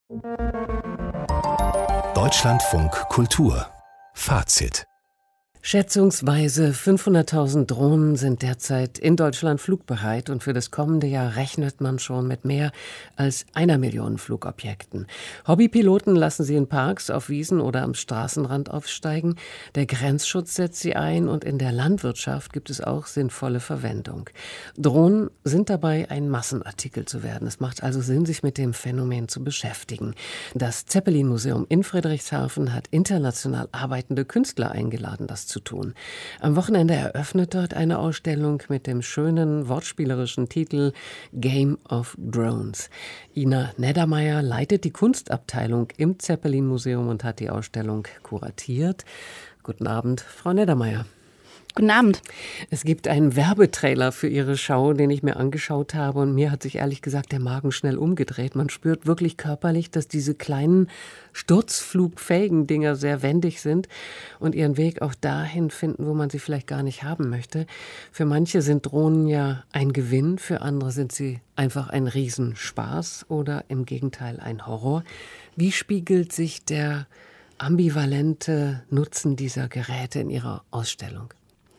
Deutschlandfunk Kultur Fazit. Schätzungsweise 500.000 Drohnen sind derzeit in Deutschland flugbereit und für das kommende Jahr rechnet man schon mit mehr als 1 Million Flugobjekten. Hobbypiloten lassen sie in Parks, auf Wiesen oder am Straßenrand aufsteigen. Der Grenzschutz setzt sie ein und in der Landwirtschaft gibt es auch sinnvolle Verwendung. Drohnen sind dabei, ein Massenartikel zu werden. Es macht also Sinn, sich mit dem Phänomen zu beschäftigen. Das Zeppelin-Museum in Friedrichshafen hat international arbeitende Künstler eingeladen, das zu tun. Am Wochenende eröffnet dort eine Ausstellung mit dem schönen wortspielerischen Titel Game of Drones. Ina Neddermeyer leitet die Kunstabteilung im Zeppelin-Museum und hat die Ausstellung kuratiert. Guten Abend, Frau Neddermeyer. Guten Abend. Es gibt einen Werbetrailer für Ihre Show, den ich mir angeschaut habe und mir hat sich ehrlich gesagt der Magen schnell umgedreht. Man spürt wirklich körperlich, dass diese kleinen sturzflugfähigen Dinger sehr wendig sind und ihren Weg auch dahin finden, wo man sie vielleicht gar nicht haben möchte. Für manche sind Drohnen ja ein Gewinn, für andere sind sie einfach ein Riesenspaß oder im Gegenteil ein Horror. Wie spiegelt sich der ambivalente Nutzen dieser Geräte in Ihrer Ausstellung?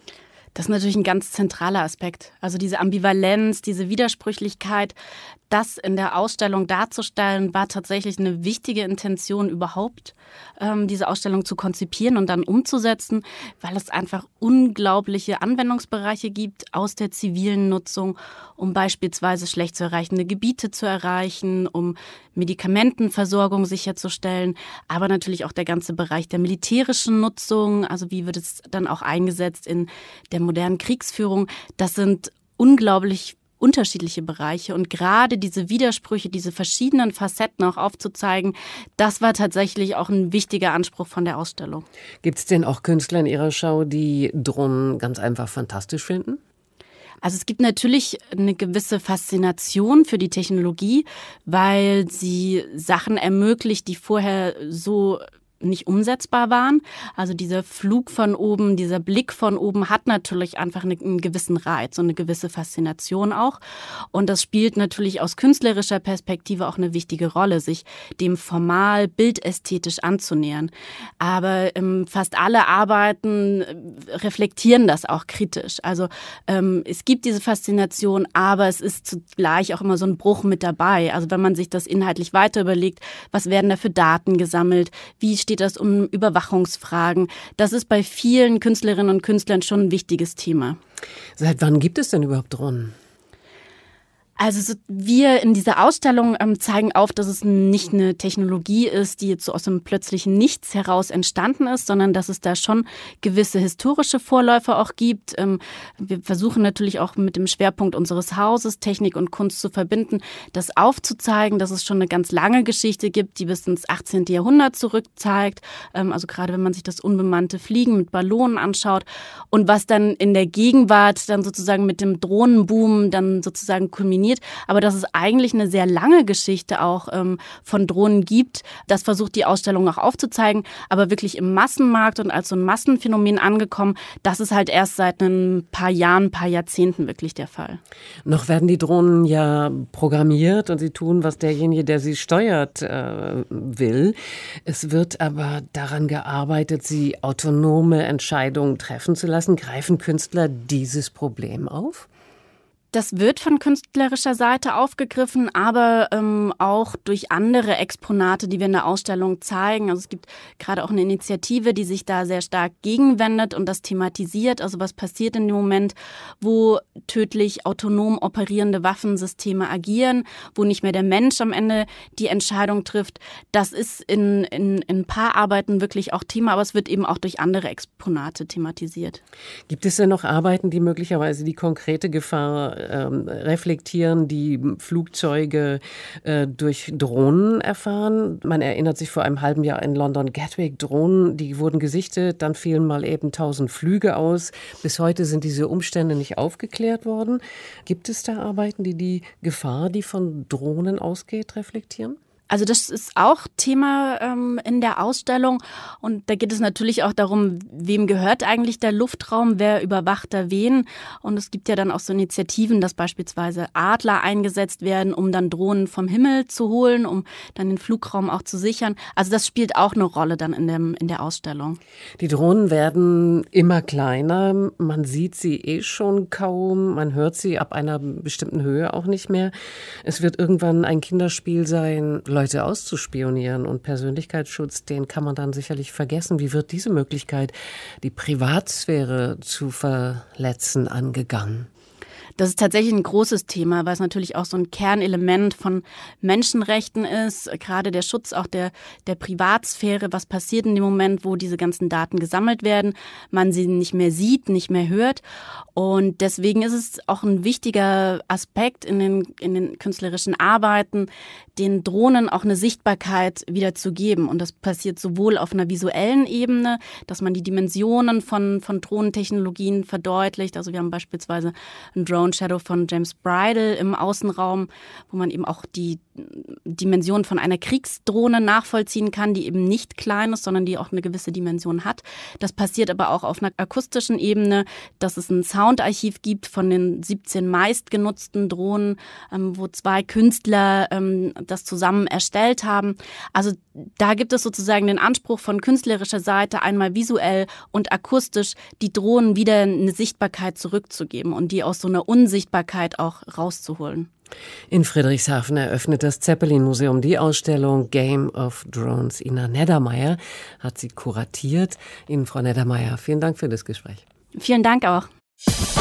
Das ist natürlich ein ganz zentraler Aspekt. Also diese Ambivalenz, diese Widersprüchlichkeit, das in der Ausstellung darzustellen, war tatsächlich eine wichtige Intention überhaupt, diese Ausstellung zu konzipieren und dann umzusetzen, weil es einfach unglaubliche Anwendungsbereiche gibt aus der zivilen Nutzung, um beispielsweise schlecht zu erreichende Gebiete zu erreichen, um Medikamentenversorgung sicherzustellen, aber natürlich auch der ganze Bereich der militärischen Nutzung, also wie wird es dann auch eingesetzt in der modernen Kriegsführung. Das sind unglaublich unterschiedliche Bereiche und gerade diese Widersprüche, diese verschiedenen Facetten auch aufzuzeigen, das war tatsächlich auch ein wichtiger Anspruch von der Ausstellung. Gibt es denn auch Künstler in Ihrer Show, die Drohnen ganz einfach fantastisch finden? Also es gibt natürlich eine gewisse Faszination für die Technologie, weil sie Sachen ermöglicht, die vorher so nicht umsetzbar waren. Also dieser Flug von oben, dieser Blick von oben hat natürlich einfach einen gewissen Reiz und eine gewisse Faszination auch. Und das spielt natürlich aus künstlerischer Perspektive auch eine wichtige Rolle, sich dem formal bildästhetisch anzunähern. Aber fast alle Arbeiten reflektieren das auch kritisch. Also es gibt diese Faszination, aber es ist zugleich auch immer so ein Bruch mit dabei. Also wenn man sich das inhaltlich weiter überlegt, was werden da für Daten gesammelt, wie steht das um Überwachungsfragen. Das ist bei vielen Künstlerinnen und Künstlern schon ein wichtiges Thema. Seit wann gibt es denn überhaupt Drohnen? Also wir in dieser Ausstellung zeigen auf, dass es nicht eine Technologie ist, die jetzt so aus dem plötzlichen Nichts heraus entstanden ist, sondern dass es da schon gewisse historische Vorläufer auch gibt. Wir versuchen natürlich auch mit dem Schwerpunkt unseres Hauses, Technik und Kunst zu verbinden, das aufzuzeigen, dass es schon eine ganz lange Geschichte gibt, die bis ins 18. Jahrhundert zurückzeigt. Also gerade wenn man sich das unbemannte Fliegen mit Ballonen anschaut und was dann in der Gegenwart dann sozusagen mit dem Drohnenboom dann sozusagen kulminiert. Aber dass es eigentlich eine sehr lange Geschichte auch von Drohnen gibt, das versucht die Ausstellung auch aufzuzeigen. Aber wirklich im Massenmarkt und als so ein Massenphänomen angekommen, das ist halt erst seit ein paar Jahren, ein paar Jahrzehnten wirklich der Fall. Noch werden die Drohnen ja programmiert und sie tun, was derjenige, der sie steuert, will. Es wird aber daran gearbeitet, sie autonome Entscheidungen treffen zu lassen. Greifen Künstler dieses Problem auf? Das wird von künstlerischer Seite aufgegriffen, aber auch durch andere Exponate, die wir in der Ausstellung zeigen. Also es gibt gerade auch eine Initiative, die sich da sehr stark gegenwendet und das thematisiert. Also was passiert in dem Moment, wo tödlich autonom operierende Waffensysteme agieren, wo nicht mehr der Mensch am Ende die Entscheidung trifft. Das ist in ein paar Arbeiten wirklich auch Thema, aber es wird eben auch durch andere Exponate thematisiert. Gibt es denn noch Arbeiten, die möglicherweise die konkrete Gefahr reflektieren, die Flugzeuge durch Drohnen erfahren? Man erinnert sich vor einem halben Jahr in London Gatwick-Drohnen, die wurden gesichtet, dann fielen mal eben 1000 Flüge aus. Bis heute sind diese Umstände nicht aufgeklärt worden. Gibt es da Arbeiten, die die Gefahr, die von Drohnen ausgeht, reflektieren? Also das ist auch Thema in der Ausstellung und da geht es natürlich auch darum, wem gehört eigentlich der Luftraum, wer überwacht da wen, und es gibt ja dann auch so Initiativen, dass beispielsweise Adler eingesetzt werden, um dann Drohnen vom Himmel zu holen, um dann den Flugraum auch zu sichern. Also das spielt auch eine Rolle dann in der Ausstellung. Die Drohnen werden immer kleiner, man sieht sie schon kaum, man hört sie ab einer bestimmten Höhe auch nicht mehr. Es wird irgendwann ein Kinderspiel sein, Leute auszuspionieren, und Persönlichkeitsschutz, den kann man dann sicherlich vergessen. Wie wird diese Möglichkeit, die Privatsphäre zu verletzen, angegangen? Das ist tatsächlich ein großes Thema, weil es natürlich auch so ein Kernelement von Menschenrechten ist, gerade der Schutz auch der Privatsphäre. Was passiert in dem Moment, wo diese ganzen Daten gesammelt werden, man sie nicht mehr sieht, nicht mehr hört? Und deswegen ist es auch ein wichtiger Aspekt in den künstlerischen Arbeiten, den Drohnen auch eine Sichtbarkeit wieder zu geben. Und das passiert sowohl auf einer visuellen Ebene, dass man die Dimensionen von Drohnentechnologien verdeutlicht. Also wir haben beispielsweise ein Drone Shadow von James Bridle im Außenraum, wo man eben auch die Dimension von einer Kriegsdrohne nachvollziehen kann, die eben nicht klein ist, sondern die auch eine gewisse Dimension hat. Das passiert aber auch auf einer akustischen Ebene, dass es ein Soundarchiv gibt von den 17 meistgenutzten Drohnen, wo 2 Künstler das zusammen erstellt haben. Also da gibt es sozusagen den Anspruch von künstlerischer Seite, einmal visuell und akustisch die Drohnen wieder eine Sichtbarkeit zurückzugeben und die aus so einer Unsichtbarkeit auch rauszuholen. In Friedrichshafen eröffnet das Zeppelin-Museum die Ausstellung Game of Drones. Ina Neddermeyer hat sie kuratiert. Ihnen, Frau Neddermeyer, vielen Dank für das Gespräch. Vielen Dank auch.